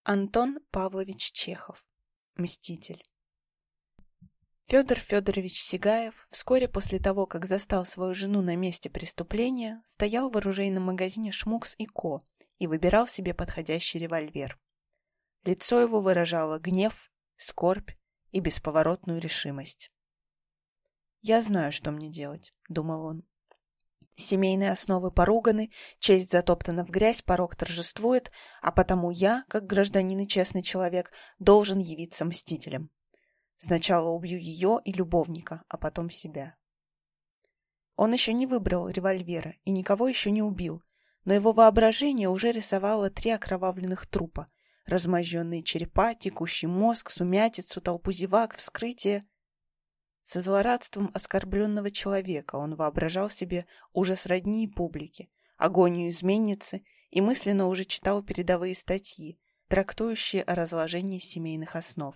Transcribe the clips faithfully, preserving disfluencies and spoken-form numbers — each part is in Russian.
Антон Павлович Чехов. Мститель. Федор Федорович Сигаев вскоре после того, как застал свою жену на месте преступления, стоял в оружейном магазине «Шмукс и Ко» и выбирал себе подходящий револьвер. Лицо его выражало гнев, скорбь и бесповоротную решимость. «Я знаю, что мне делать», — думал он. Семейные основы поруганы, честь затоптана в грязь, порок торжествует, а потому я, как гражданин и честный человек, должен явиться мстителем. Сначала убью ее и любовника, а потом себя. Он еще не выбрал револьвера и никого еще не убил, но его воображение уже рисовало три окровавленных трупа, размозженные черепа, текущий мозг, сумятицу, толпу зевак, вскрытие. Со злорадством оскорбленного человека он воображал себе ужас родни и публики, агонию изменницы и мысленно уже читал передовые статьи, трактующие о разложении семейных основ.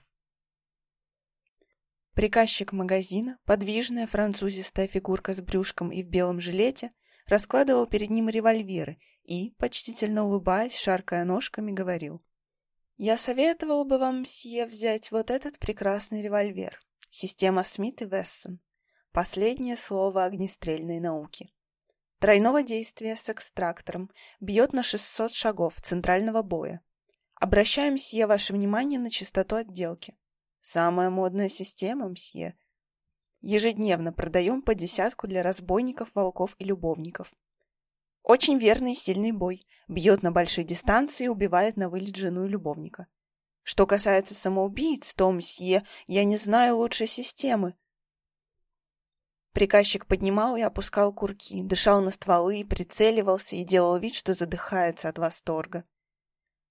Приказчик магазина, подвижная французистая фигурка с брюшком и в белом жилете, раскладывал перед ним револьверы и, почтительно улыбаясь, шаркая ножками, говорил: «Я советовал бы вам, мсье, взять вот этот прекрасный револьвер. Система Смит и Вессон. Последнее слово огнестрельной науки. Тройного действия с экстрактором. Бьет на шестьсот шагов центрального боя. Обращаем, мсье, ваше внимание на частоту отделки. Самая модная система, мсье. Ежедневно продаем по десятку для разбойников, волков и любовников. Очень верный и сильный бой. Бьет на большие дистанции и убивает на вылет жену и любовника. Что касается самоубийц, то, мсье, я не знаю лучшей системы». Приказчик поднимал и опускал курки, дышал на стволы, прицеливался и делал вид, что задыхается от восторга.